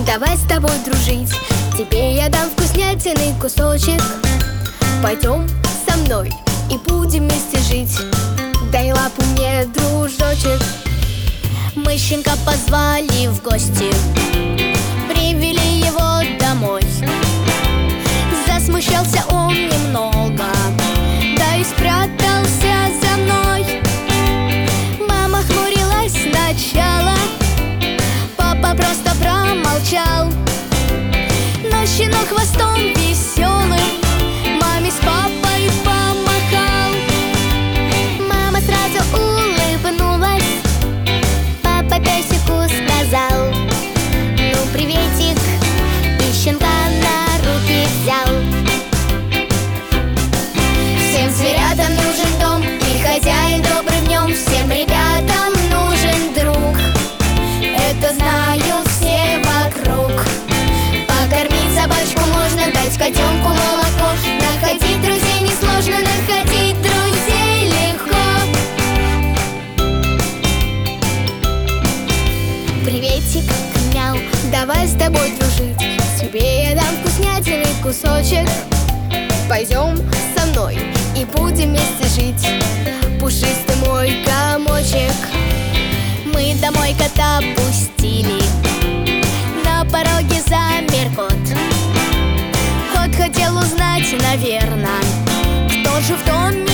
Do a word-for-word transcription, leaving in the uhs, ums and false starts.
давай с тобой дружить. Тебе я дам вкуснятины кусочек. Пойдем со мной и будем вместе жить. Дай лапу мне, дружочек. Мы щенка позвали в гости, привели его домой. Засмущался он немного, да и спрятался за мной. Мама хмурилась сначала, папа просто промолчал. Но щенок хвостом веселым маме с папой помахал. Мама сразу улыбнулась, папа песику сказал: ну, приветик, и щенка на руки взял. Всем зверятам нужен дом, и хозяин добрый в нем. Всем ребятам нужен друг, это знают все вокруг. Покормить собачку можно, дать котенку молоко. Находить друзей несложно, находить друзей легко. Приветик, мяу, давай с тобой дружить. Тебе я дам вкуснятины кусочек. Пойдем со мной и будем вместе жить. Пушистый мой комочек. Мы домой кота пустили, на пороге замер кот. Кот хотел узнать, наверно, кто же в доме